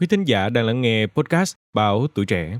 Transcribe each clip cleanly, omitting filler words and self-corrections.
Quý thính giả đang lắng nghe podcast Báo Tuổi Trẻ.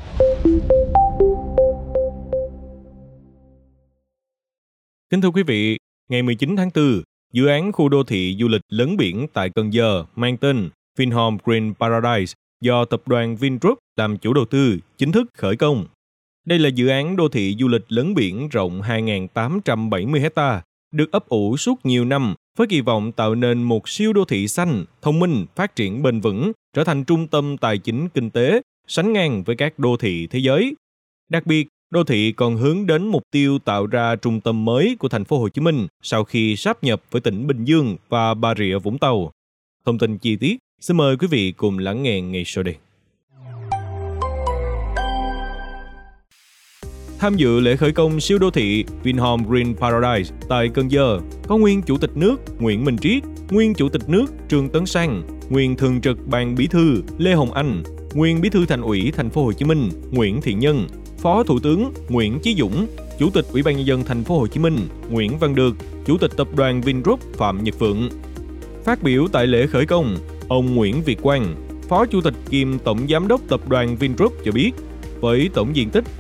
Kính thưa quý vị, ngày 19 tháng 4, dự án khu đô thị du lịch lấn biển tại Cần Giờ mang tên Vinhome Green Paradise do tập đoàn Vingroup làm chủ đầu tư chính thức khởi công. Đây là dự án đô thị du lịch lấn biển rộng 2.870 ha, được ấp ủ suốt nhiều năm với kỳ vọng tạo nên một siêu đô thị xanh, thông minh, phát triển bền vững, trở thành trung tâm tài chính kinh tế, sánh ngang với các đô thị thế giới. Đặc biệt, đô thị còn hướng đến mục tiêu tạo ra trung tâm mới của thành phố Hồ Chí Minh sau khi sáp nhập với tỉnh Bình Dương và Bà Rịa Vũng Tàu. Thông tin chi tiết, xin mời quý vị cùng lắng nghe ngay sau đây. Tham dự lễ khởi công siêu đô thị Vinhome Green Paradise tại Cần Giờ có nguyên Chủ tịch nước Nguyễn Minh Triết, nguyên Chủ tịch nước Trương Tấn Sang, nguyên Thường trực Ban Bí thư Lê Hồng Anh, nguyên Bí thư Thành ủy Thành phố Hồ Chí Minh Nguyễn Thiện Nhân, Phó Thủ tướng Nguyễn Chí Dũng, Chủ tịch Ủy ban nhân dân Thành phố Hồ Chí Minh Nguyễn Văn Được, Chủ tịch Tập đoàn Vingroup Phạm Nhật Vượng. Phát biểu tại lễ khởi công, ông Nguyễn Việt Quang, Phó Chủ tịch kiêm Tổng Giám đốc Tập đoàn Vingroup cho biết, với tổng diện tích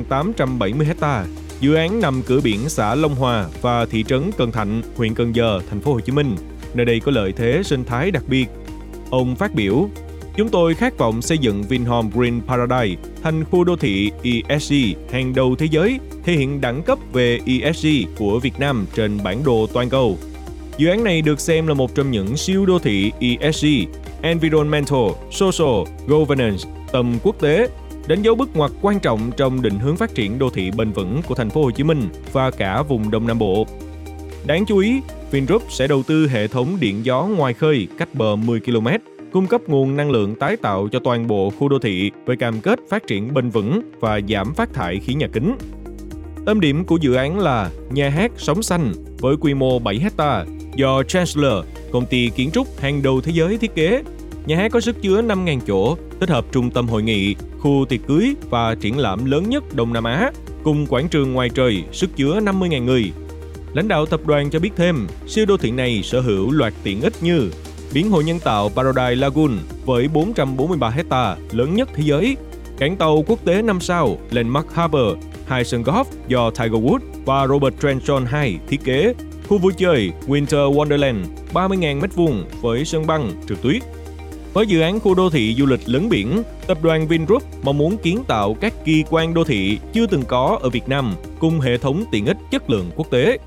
2.870 ha, dự án nằm cửa biển xã Long Hòa và thị trấn Cần Thạnh, huyện Cần Giờ, Thành phố Hồ Chí Minh. Nơi đây có lợi thế sinh thái đặc biệt. Ông phát biểu, chúng tôi khát vọng xây dựng Vinhome Green Paradise thành khu đô thị ESG hàng đầu thế giới, thể hiện đẳng cấp về ESG của Việt Nam trên bản đồ toàn cầu. Dự án này được xem là một trong những siêu đô thị ESG, Environmental, Social, Governance, tầm quốc tế, đánh dấu bước ngoặt quan trọng trong định hướng phát triển đô thị bền vững của Thành phố Hồ Chí Minh và cả vùng Đông Nam Bộ. Đáng chú ý, Vingroup sẽ đầu tư hệ thống điện gió ngoài khơi cách bờ 10 km, cung cấp nguồn năng lượng tái tạo cho toàn bộ khu đô thị với cam kết phát triển bền vững và giảm phát thải khí nhà kính. Tâm điểm của dự án là nhà hát Sống Xanh với quy mô 7 ha do Chancellor, công ty kiến trúc hàng đầu thế giới thiết kế. Nhà hát có sức chứa 5.000 chỗ, tích hợp trung tâm hội nghị, khu tiệc cưới và triển lãm lớn nhất Đông Nam Á, cùng quảng trường ngoài trời sức chứa 50.000 người. Lãnh đạo tập đoàn cho biết thêm, siêu đô thị này sở hữu loạt tiện ích như biển hồ nhân tạo Paradise Lagoon với 443 ha, lớn nhất thế giới, cảng tàu quốc tế 5 sao Landmark Harbour, 2 sân golf do Tiger Woods và Robert Trenchon II thiết kế, khu vui chơi Winter Wonderland 30.000 m2 với sân băng, trượt tuyết. Với dự án khu đô thị du lịch lấn biển, tập đoàn Vingroup mong muốn kiến tạo các kỳ quan đô thị chưa từng có ở Việt Nam cùng hệ thống tiện ích chất lượng quốc tế.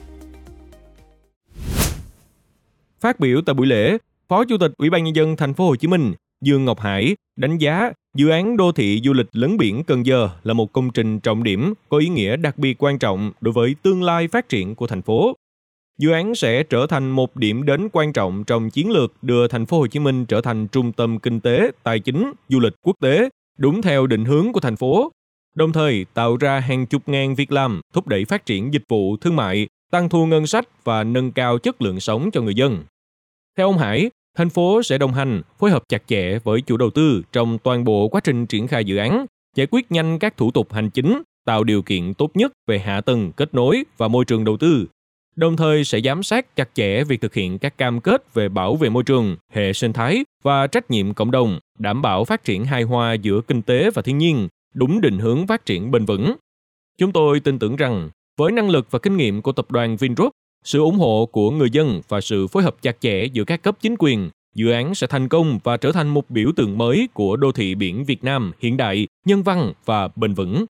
Phát biểu tại buổi lễ, Phó Chủ tịch Ủy ban nhân dân Thành phố Hồ Chí Minh Dương Ngọc Hải đánh giá dự án đô thị du lịch lấn biển Cần Giờ là một công trình trọng điểm có ý nghĩa đặc biệt quan trọng đối với tương lai phát triển của thành phố. Dự án sẽ trở thành một điểm đến quan trọng trong chiến lược đưa Thành phố Hồ Chí Minh trở thành trung tâm kinh tế, tài chính, du lịch quốc tế, đúng theo định hướng của thành phố, đồng thời tạo ra hàng chục ngàn việc làm, thúc đẩy phát triển dịch vụ thương mại, tăng thu ngân sách và nâng cao chất lượng sống cho người dân. Theo ông Hải, thành phố sẽ đồng hành, phối hợp chặt chẽ với chủ đầu tư trong toàn bộ quá trình triển khai dự án, giải quyết nhanh các thủ tục hành chính, tạo điều kiện tốt nhất về hạ tầng kết nối và môi trường đầu tư, đồng thời sẽ giám sát chặt chẽ việc thực hiện các cam kết về bảo vệ môi trường, hệ sinh thái và trách nhiệm cộng đồng, đảm bảo phát triển hài hòa giữa kinh tế và thiên nhiên, đúng định hướng phát triển bền vững. Chúng tôi tin tưởng rằng, với năng lực và kinh nghiệm của tập đoàn Vingroup, sự ủng hộ của người dân và sự phối hợp chặt chẽ giữa các cấp chính quyền, dự án sẽ thành công và trở thành một biểu tượng mới của đô thị biển Việt Nam hiện đại, nhân văn và bền vững.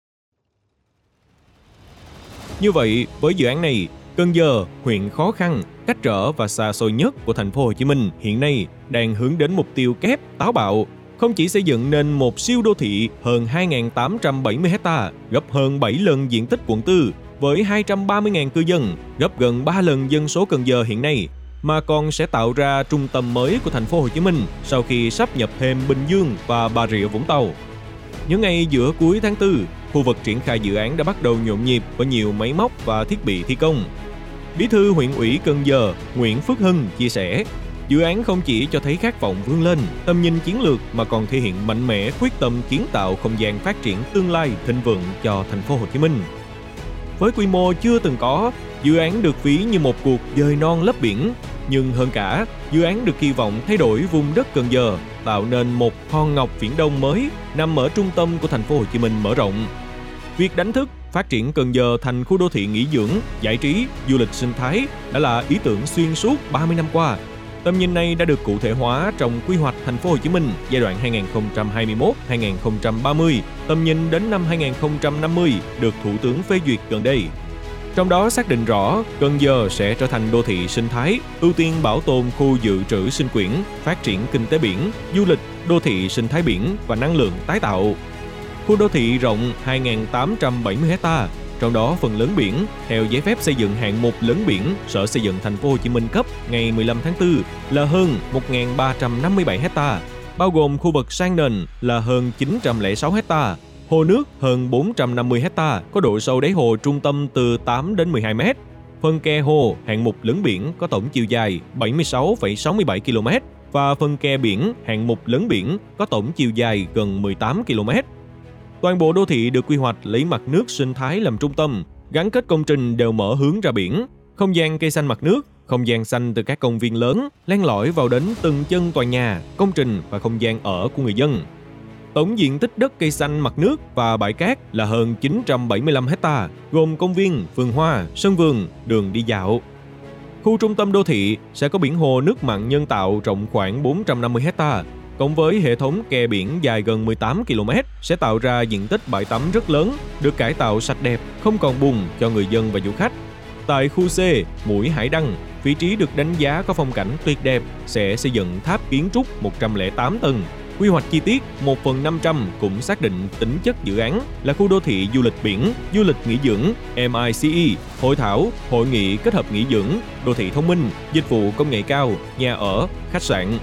Như vậy, với dự án này, Cần Giờ, huyện khó khăn, cách trở và xa xôi nhất của Thành phố Hồ Chí Minh hiện nay đang hướng đến mục tiêu kép táo bạo, không chỉ xây dựng nên một siêu đô thị hơn 2.870 ha, gấp hơn 7 lần diện tích quận 4 với 230.000 cư dân, gấp gần 3 lần dân số Cần Giờ hiện nay, mà còn sẽ tạo ra trung tâm mới của Thành phố Hồ Chí Minh sau khi sáp nhập thêm Bình Dương và Bà Rịa Vũng Tàu. Những ngày giữa cuối tháng 4, khu vực triển khai dự án đã bắt đầu nhộn nhịp với nhiều máy móc và thiết bị thi công. Bí thư huyện ủy Cần Giờ Nguyễn Phước Hưng chia sẻ, dự án không chỉ cho thấy khát vọng vươn lên, tầm nhìn chiến lược mà còn thể hiện mạnh mẽ quyết tâm kiến tạo không gian phát triển tương lai thịnh vượng cho Thành phố Hồ Chí Minh. Với quy mô chưa từng có, dự án được ví như một cuộc dời non lấp biển, nhưng hơn cả, dự án được kỳ vọng thay đổi vùng đất Cần Giờ, tạo nên một hòn ngọc Viễn Đông mới nằm ở trung tâm của thành phố Hồ Chí Minh mở rộng. Việc đánh thức phát triển Cần Giờ thành khu đô thị nghỉ dưỡng, giải trí, du lịch sinh thái đã là ý tưởng xuyên suốt 30 năm qua. Tầm nhìn này đã được cụ thể hóa trong quy hoạch thành phố Hồ Chí Minh giai đoạn 2021-2030, tầm nhìn đến năm 2050 được Thủ tướng phê duyệt gần đây. Trong đó xác định rõ Cần Giờ sẽ trở thành đô thị sinh thái, ưu tiên bảo tồn khu dự trữ sinh quyển, phát triển kinh tế biển, du lịch, đô thị sinh thái biển và năng lượng tái tạo. Khu đô thị rộng 2.870 ha, trong đó phần lớn biển theo giấy phép xây dựng hạng mục lớn biển Sở Xây dựng Thành phố Hồ Chí Minh cấp ngày 15 tháng 4 là hơn 1.357 ha, bao gồm khu vực san nền là hơn 906 ha, hồ nước hơn 450 ha, có độ sâu đáy hồ trung tâm từ 8 đến 12 m. Phần kè hồ hạng mục lớn biển có tổng chiều dài 76,67 km và phần kè biển hạng mục lớn biển có tổng chiều dài gần 18 km. Toàn bộ đô thị được quy hoạch lấy mặt nước sinh thái làm trung tâm, gắn kết công trình đều mở hướng ra biển, không gian cây xanh mặt nước, không gian xanh từ các công viên lớn, len lỏi vào đến từng chân tòa nhà, công trình và không gian ở của người dân. Tổng diện tích đất cây xanh mặt nước và bãi cát là hơn 975 ha, gồm công viên, vườn hoa, sân vườn, đường đi dạo. Khu trung tâm đô thị sẽ có biển hồ nước mặn nhân tạo rộng khoảng 450 ha, cộng với hệ thống kè biển dài gần 18 km sẽ tạo ra diện tích bãi tắm rất lớn, được cải tạo sạch đẹp, không còn bùn cho người dân và du khách. Tại khu C, Mũi Hải Đăng, vị trí được đánh giá có phong cảnh tuyệt đẹp, sẽ xây dựng tháp kiến trúc 108 tầng. Quy hoạch chi tiết 1/500 cũng xác định tính chất dự án là khu đô thị du lịch biển, du lịch nghỉ dưỡng, MICE, hội thảo, hội nghị kết hợp nghỉ dưỡng, đô thị thông minh, dịch vụ công nghệ cao, nhà ở, khách sạn.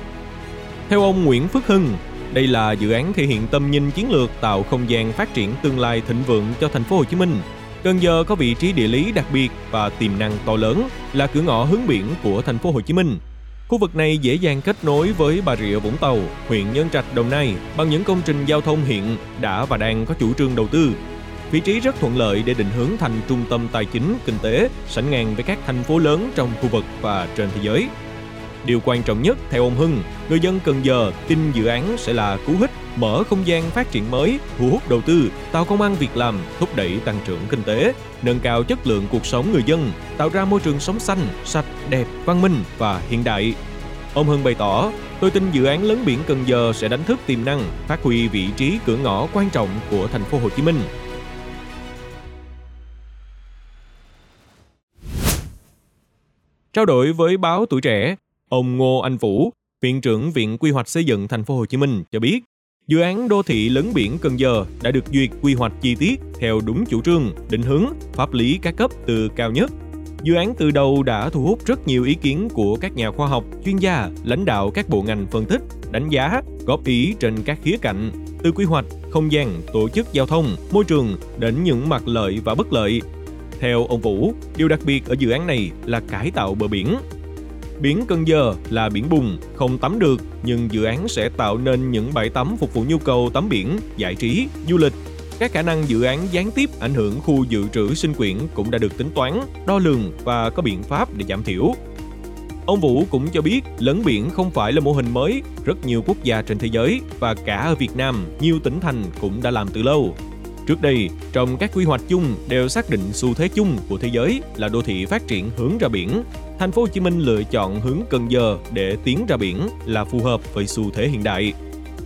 Theo ông Nguyễn Phước Hưng, đây là dự án thể hiện tầm nhìn chiến lược tạo không gian phát triển tương lai thịnh vượng cho thành phố Hồ Chí Minh. Cần Giờ có vị trí địa lý đặc biệt và tiềm năng to lớn, là cửa ngõ hướng biển của thành phố Hồ Chí Minh. Khu vực này dễ dàng kết nối với Bà Rịa Vũng Tàu, huyện Nhân Trạch, Đồng Nai bằng những công trình giao thông hiện đã và đang có chủ trương đầu tư. Vị trí rất thuận lợi để định hướng thành trung tâm tài chính, kinh tế, sánh ngang với các thành phố lớn trong khu vực và trên thế giới. Điều quan trọng nhất, theo ông Hưng, người dân Cần Giờ tin dự án sẽ là cú hích, mở không gian phát triển mới, thu hút đầu tư, tạo công ăn việc làm, thúc đẩy tăng trưởng kinh tế, nâng cao chất lượng cuộc sống người dân, tạo ra môi trường sống xanh, sạch, đẹp, văn minh và hiện đại. Ông Hưng bày tỏ, tôi tin dự án lớn biển Cần Giờ sẽ đánh thức tiềm năng, phát huy vị trí cửa ngõ quan trọng của thành phố Hồ Chí Minh. Trao đổi với báo Tuổi Trẻ, ông Ngô Anh Vũ, Viện trưởng Viện Quy hoạch Xây dựng Thành phố Hồ Chí Minh cho biết, dự án đô thị lớn biển Cần Giờ đã được duyệt quy hoạch chi tiết theo đúng chủ trương, định hướng, pháp lý các cấp từ cao nhất. Dự án từ đầu đã thu hút rất nhiều ý kiến của các nhà khoa học, chuyên gia, lãnh đạo các bộ ngành phân tích, đánh giá, góp ý trên các khía cạnh, từ quy hoạch, không gian, tổ chức giao thông, môi trường đến những mặt lợi và bất lợi. Theo ông Vũ, điều đặc biệt ở dự án này là cải tạo bờ biển. Biển Cần Giờ là biển bùn, không tắm được, nhưng dự án sẽ tạo nên những bãi tắm phục vụ nhu cầu tắm biển, giải trí, du lịch. Các khả năng dự án gián tiếp ảnh hưởng khu dự trữ sinh quyển cũng đã được tính toán, đo lường và có biện pháp để giảm thiểu. Ông Vũ cũng cho biết lấn biển không phải là mô hình mới, rất nhiều quốc gia trên thế giới và cả ở Việt Nam, nhiều tỉnh thành cũng đã làm từ lâu. Trước đây, trong các quy hoạch chung đều xác định xu thế chung của thế giới là đô thị phát triển hướng ra biển. Thành phố Hồ Chí Minh lựa chọn hướng Cần Giờ để tiến ra biển là phù hợp với xu thế hiện đại.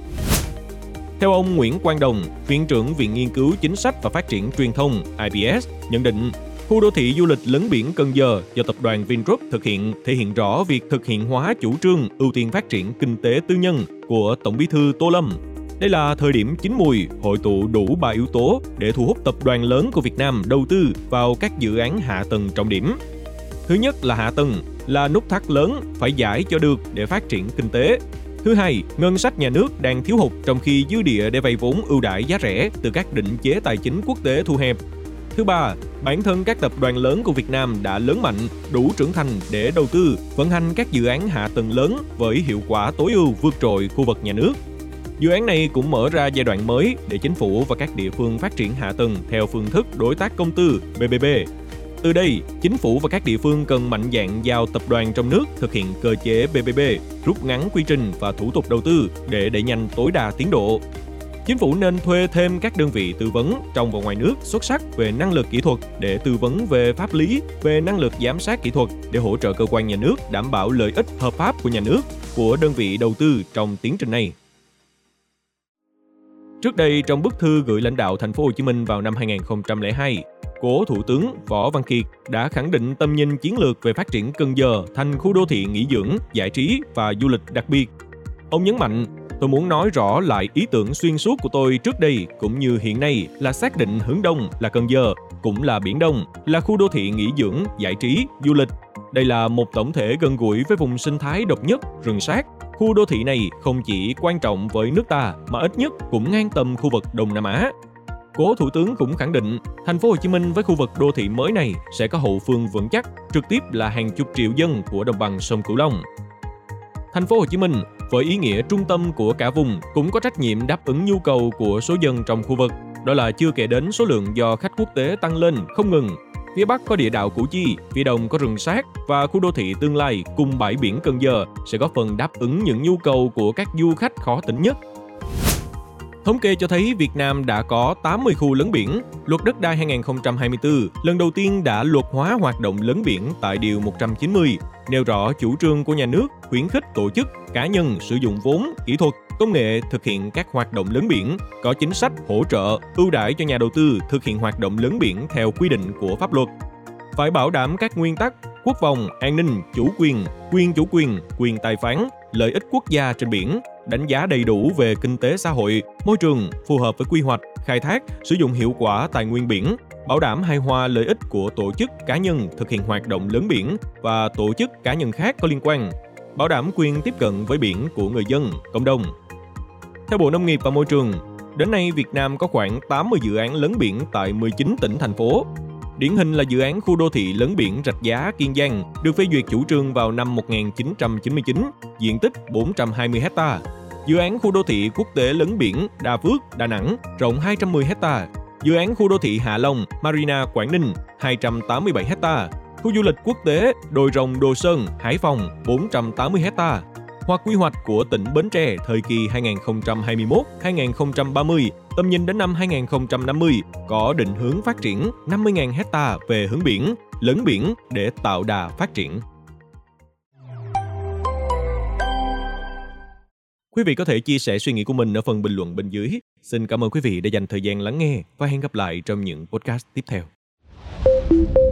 Theo ông Nguyễn Quang Đồng, Viện trưởng Viện Nghiên cứu Chính sách và Phát triển Truyền thông IPS, nhận định khu đô thị du lịch lấn biển Cần Giờ do tập đoàn Vingroup thực hiện thể hiện rõ việc thực hiện hóa chủ trương ưu tiên phát triển kinh tế tư nhân của Tổng Bí thư Tô Lâm. Đây là thời điểm chín mùi, hội tụ đủ 3 yếu tố để thu hút tập đoàn lớn của Việt Nam đầu tư vào các dự án hạ tầng trọng điểm. Thứ nhất là hạ tầng, là nút thắt lớn phải giải cho được để phát triển kinh tế. Thứ hai, ngân sách nhà nước đang thiếu hụt trong khi dư địa để vay vốn ưu đãi giá rẻ từ các định chế tài chính quốc tế thu hẹp. Thứ ba, bản thân các tập đoàn lớn của Việt Nam đã lớn mạnh, đủ trưởng thành để đầu tư, vận hành các dự án hạ tầng lớn với hiệu quả tối ưu vượt trội khu vực nhà nước. Dự án này cũng mở ra giai đoạn mới để chính phủ và các địa phương phát triển hạ tầng theo phương thức đối tác công tư PPP. Từ đây, chính phủ và các địa phương cần mạnh dạn giao tập đoàn trong nước thực hiện cơ chế PPP, rút ngắn quy trình và thủ tục đầu tư để đẩy nhanh tối đa tiến độ. Chính phủ nên thuê thêm các đơn vị tư vấn trong và ngoài nước xuất sắc về năng lực kỹ thuật để tư vấn về pháp lý, về năng lực giám sát kỹ thuật để hỗ trợ cơ quan nhà nước đảm bảo lợi ích hợp pháp của nhà nước, của đơn vị đầu tư trong tiến trình này. Trước đây, trong bức thư gửi lãnh đạo thành phố Hồ Chí Minh vào năm 2002, cố Thủ tướng Võ Văn Kiệt đã khẳng định tầm nhìn chiến lược về phát triển Cần Giờ thành khu đô thị nghỉ dưỡng, giải trí và du lịch đặc biệt. Ông nhấn mạnh, tôi muốn nói rõ lại ý tưởng xuyên suốt của tôi trước đây cũng như hiện nay là xác định hướng đông là Cần Giờ, cũng là Biển Đông, là khu đô thị nghỉ dưỡng, giải trí, du lịch. Đây là một tổng thể gần gũi với vùng sinh thái độc nhất, rừng sát. Khu đô thị này không chỉ quan trọng với nước ta mà ít nhất cũng ngang tầm khu vực Đông Nam Á. Cố Thủ tướng cũng khẳng định, thành phố Hồ Chí Minh với khu vực đô thị mới này sẽ có hậu phương vững chắc, trực tiếp là hàng chục triệu dân của đồng bằng sông Cửu Long. Thành phố Hồ Chí Minh với ý nghĩa trung tâm của cả vùng cũng có trách nhiệm đáp ứng nhu cầu của số dân trong khu vực, đó là chưa kể đến số lượng do khách quốc tế tăng lên không ngừng. Phía Bắc có địa đạo Củ Chi, phía Đông có rừng sát và khu đô thị tương lai cùng bãi biển Cần Giờ sẽ góp phần đáp ứng những nhu cầu của các du khách khó tính nhất. Thống kê cho thấy Việt Nam đã có 80 khu lấn biển. Luật đất đai 2024 lần đầu tiên đã luật hóa hoạt động lấn biển tại Điều 190, nêu rõ chủ trương của nhà nước khuyến khích tổ chức, cá nhân sử dụng vốn, kỹ thuật, công nghệ thực hiện các hoạt động lấn biển, có chính sách hỗ trợ, ưu đãi cho nhà đầu tư thực hiện hoạt động lấn biển theo quy định của pháp luật. Phải bảo đảm các nguyên tắc quốc phòng, an ninh, chủ quyền, quyền tài phán, lợi ích quốc gia trên biển, đánh giá đầy đủ về kinh tế xã hội, môi trường, phù hợp với quy hoạch, khai thác, sử dụng hiệu quả tài nguyên biển, bảo đảm hài hòa lợi ích của tổ chức cá nhân thực hiện hoạt động lấn biển và tổ chức cá nhân khác có liên quan, bảo đảm quyền tiếp cận với biển của người dân, cộng đồng. Theo Bộ Nông nghiệp và Môi trường, đến nay Việt Nam có khoảng 80 dự án lấn biển tại 19 tỉnh, thành phố. Điển hình là dự án khu đô thị lấn biển Rạch Giá, Kiên Giang, được phê duyệt chủ trương vào năm 1999, diện tích 420 ha. Dự án khu đô thị quốc tế lấn biển Đa Phước, Đà Nẵng, rộng 210 ha. Dự án khu đô thị Hạ Long, Marina, Quảng Ninh, 287 ha. Khu du lịch quốc tế Đồi Rồng, Đồ Sơn, Hải Phòng, 480 ha. Hoặc quy hoạch của tỉnh Bến Tre thời kỳ 2021-2030, tầm nhìn đến năm 2050, có định hướng phát triển 50.000 ha về hướng biển, lấn biển để tạo đà phát triển. Quý vị có thể chia sẻ suy nghĩ của mình ở phần bình luận bên dưới. Xin cảm ơn quý vị đã dành thời gian lắng nghe và hẹn gặp lại trong những podcast tiếp theo.